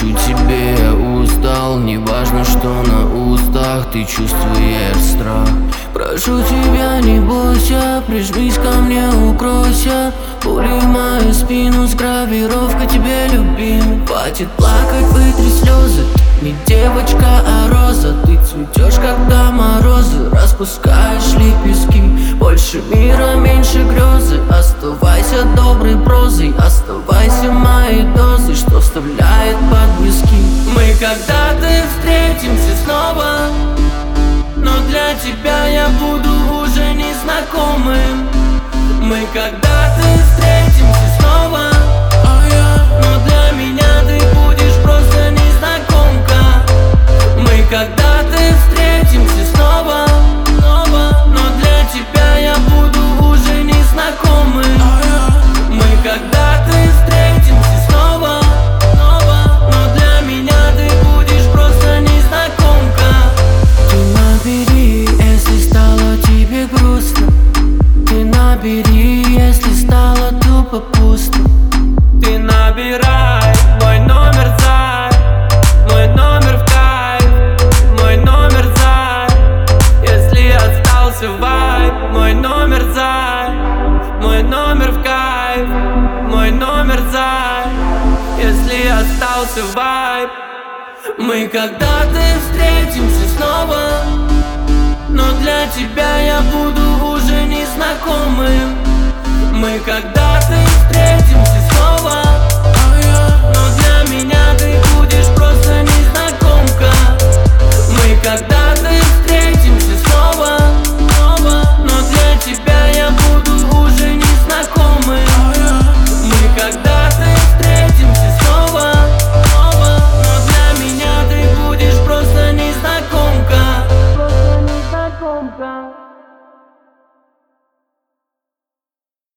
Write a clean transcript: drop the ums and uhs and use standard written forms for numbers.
Отвечу тебе, я устал. Не важно, что на устах, ты чувствуешь страх. Прошу тебя, не бойся, прижмись ко мне, укройся. Пули в мою спину с гравировкой тебе, любим. Хватит плакать, вытри слезы. Не девочка, а роза. Ты цветешь, когда морозы, распускаешь лепестки. Больше мира, меньше грезы. Оставайся доброй прозой, оставайся моей дозой, что вставляет под виски. Мы когда-то встретимся снова, но для тебя я буду уже незнакомым. Мы когда-то встретимся снова, но для меня ты будешь просто незнакомка. Мы когда-то встретимся снова, но для тебя я буду уже незнакомым. Мы когда-то встретимся снова, но для меня ты будешь просто незнакомка. Ты набери, если стало тебе грустно. Ты набери, если стало тупо пусто. Ты набирай мой номер, зай, мой номер в кайф, мой номер, зай. Если остался вайб, мой номер, зай, мой номер в кайф, мой номер, зай. Если остался вайб. Мы когда-то встретимся снова, но для тебя я буду уже незнакомым. Мы когда-то встретимся